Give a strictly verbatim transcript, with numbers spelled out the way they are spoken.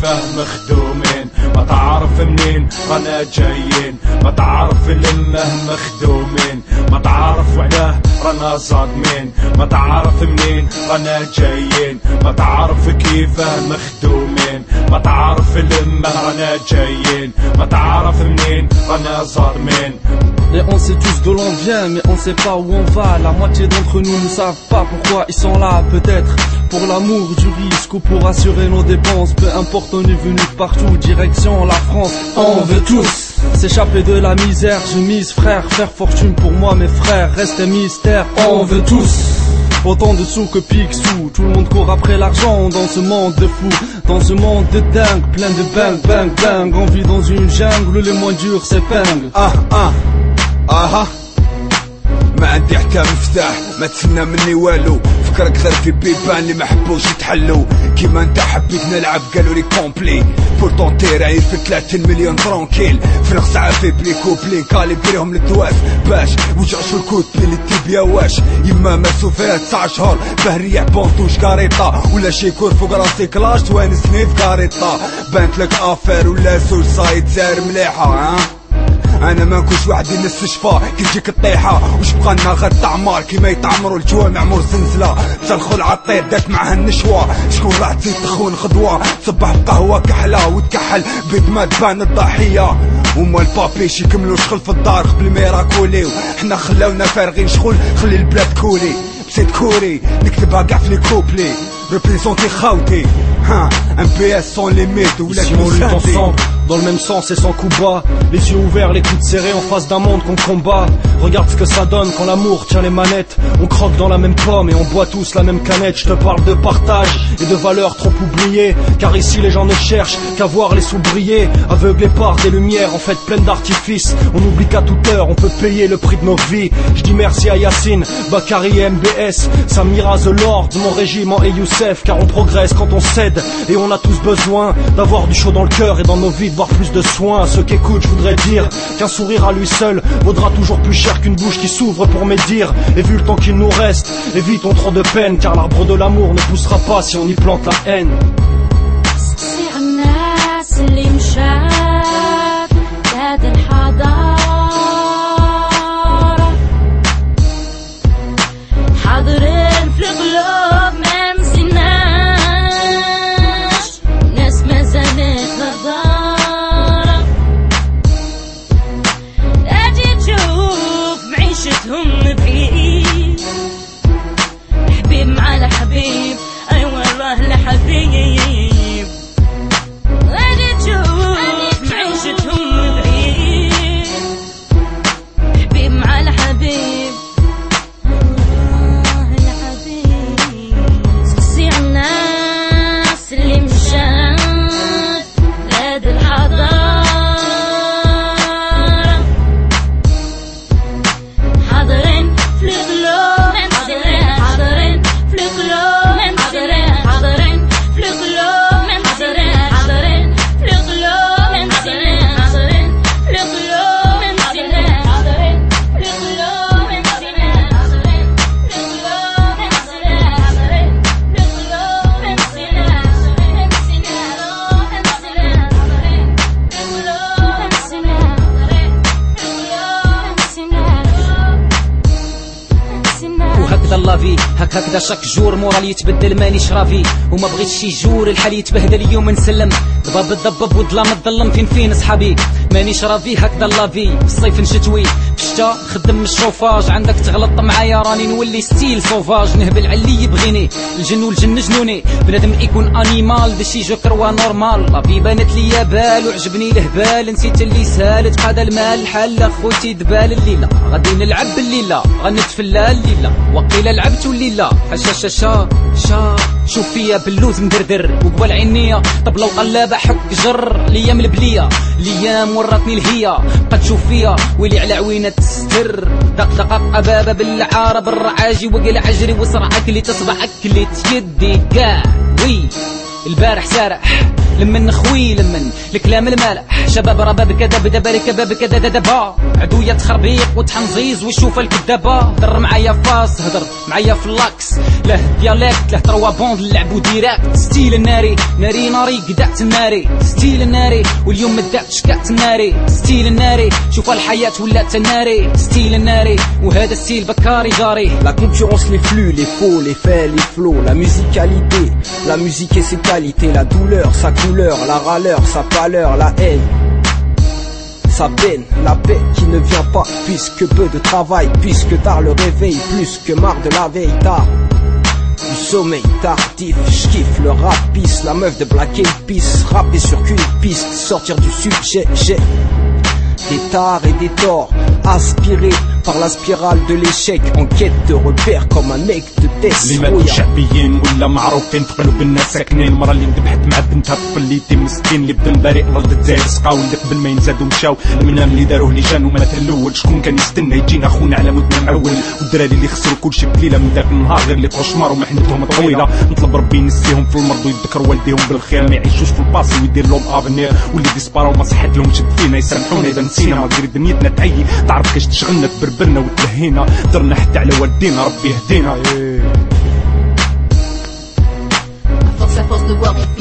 كيفه مخدومين. ما تعرف منين رانا جايين، ما تعرف الامه مخدومين، ما تعرف وعلاه رانا صادمين. ما تعرف منين رانا جايين، ما تعرف كيفه مخدومين، ما تعرف الامه رانا جايين، ما تعرف منين رانا صادمين. Et on sait tous d'où l'on vient, mais on sait pas où on va. La moitié d'entre nous ne savent pas pourquoi ils sont là. Peut-être pour l'amour du risque ou pour assurer nos dépenses. Peu importe, on est venu de partout, direction la France. On veut tous s'échapper de la misère. Je mise frère, faire fortune pour moi, mes frères. Reste un mystère, on veut tous autant de sous que Picsou. Tout le monde court après l'argent dans ce monde de fous, dans ce monde de dingue, plein de bang, bang, bang. On vit dans une jungle, les moins durs s'épinglent. Ah, ah, اها ما عندي حتى مفتاح، ما تسنى مني والو. فكرك غير في بيبان اللي ما حبوش يتحلو. كيما انت حبيت نلعب قالوا لي كومبلي بورتون تيراير في ثلاثين مليون ترونكيل. في نقص في بلي كوبلين كاليبريهم للدواس باش وجعشوا الكوت اللي تيبيا واش. يما ماسو فيها تسع شهور بهريع بونطوش كاريطا ولا شيكور فوق راسي كلاش توانسني في كاريطا. بانت لك افير ولا سوسايد سار مليحه. ها انا ما نكونش واحد للستشفاء كي تجيك الطيحه وش بقى لنا غير تعمار كيما يتعمروا الجوامع مور زنزله. تدخل عالطير دات معها النشوه شكون راح تزيد تخون غدوه. تصبح بقهوه كحله وتكحل بيد ما تبان الضحيه. وما البابيش يكملوا شغل في الدار قبل ما يراكوليو. حنا خلاونا فارغين شغل خلي البلاد كولي بسيت كوري نكتبها كاع في لي كوبلي représenter خاوتي. ها un P S sans limite ou la ensemble dans le même sens et sans coup bas. Les yeux ouverts, les coudes serrés en face d'un monde qu'on combat. Regarde ce que ça donne quand l'amour tient les manettes. On croque dans la même pomme et on boit tous la même canette. Je te parle de partage et de valeurs trop oubliées, car ici les gens ne cherchent qu'à voir les sous briller. Aveuglés par des lumières en fait pleines d'artifices. On oublie qu'à toute heure on peut payer le prix de nos vies. Je dis merci à Yacine, Bakary et M B S, Samira The Lord, mon régiment et Youssef, car on progresse quand on cède. Et on a tous besoin d'avoir du chaud dans le cœur et dans nos vies de voir plus de soins. À ceux qui écoutent, je voudrais dire qu'un sourire à lui seul vaudra toujours plus cher qu'une bouche qui s'ouvre pour médire. Et vu le temps qu'il nous reste, évitons trop de peine, car l'arbre de l'amour ne poussera pas si on y plante la haine. حبيب معنا حبيب اي والله لحبيب. اجي تشوف معيشتهم بعيد. حبيب معنا حبيب والله لحبيب. سقسي الناس اللي مشات بلاد الحضارة حاضرين في القلوب. لافي هك هكذا شاك جور مورال يتبدل مانيش رافي. وما بغيتش شي جور الحال يتبهدل اليوم نسلم. ضباب الضباب والظلام الظلم فين فين صحابي. مانيش رافي هكذا لافي. في الصيف نشتوي في الشتا خدم الشوفاج. عندك تغلط معايا راني نولي ستيل سوفاج. نهبل على اللي يبغيني الجن والجن جنوني. بنادم يكون انيمال دشي جو كروا نورمال. لافي بانت ليا بال وعجبني الهبال. نسيت اللي سالت قاد المال الحال خوتي دبال. الليله غادي نلعب الليله غنتفلا الليله وقيل لعبت الليله حشا شاشا شا. شوف فيا باللوز مدردر وقبل عينيا طبله وقلابه حك جر. الايام البليه الايام وراتني الهيه. بقى تشوف فيا ويلي على عوينه تستر. دق دقق ابابه بالعاره بالرعاجي وقل عجري وصرعك اللي تصبعك اللي تيدي كاع وي. البارح سارح لمن خوي لمن الكلام المالح شباب راه باب كذا بدا بارك باب كذا دابا عدوية تخربيق وتحنزيز ويشوف الكذابة هضر معايا فاس هضر معايا في اللاكس له ديالكت له تروا بوند نلعبو ديراكت ستيل الناري ناري ناري قدعت الناري ستيل الناري واليوم مدعت شكعت الناري ستيل الناري شوف الحياة ولات الناري ستيل الناري وهذا ستيل بكاري جاري. La concurrence, les flux, les faux, les faits, les flots, la musicalité, la musique et ses qualités, la douleur, sa couleur, la râleur, sa pâleur, la haine, sa peine, la paix qui ne vient pas, puisque peu de travail, puisque tard le réveil, plus que marre de la veille tard. Du sommeil tardif, j'kiffe le rap pisse, la meuf de Black Eyed Peas, rapper sur qu'une piste, sortir du sujet, j'ai des tares et des torts, aspirés par la spirale de l'échec, en quête de repères comme un mec de test. اللي ماتوا شعبيين ولا معروفين في قلوب الناس ساكنين، المرة اللي ذبحت مع بنتها طفل اللي يتيم مسكين، اللي بدا بريء الارض الجزائر سقاو، اللي قبل ما ينزادوا مشاو، المنام اللي داروه اللي جان ومات الاول، شكون كان يستنى يجينا خونا على مدنا معول، والدراري اللي خسروا كلشي بليله من داك النهار غير اللي كوشمار ومحنتهم طويله، نطلب ربي ينسيهم في المرض ويذكر والديهم بالخير، ما يعيشوش في الباسي ويدير لهم افنير، واللي ديسباراو ما صحت لهم شد فينا يسامحونا اذا نسينا، ما غير دنيتنا تعيي تعرف كاش تشغلنا تبربرنا وتلهينا، درنا حتى على والدينا ربي يهدينا. À force à force de voir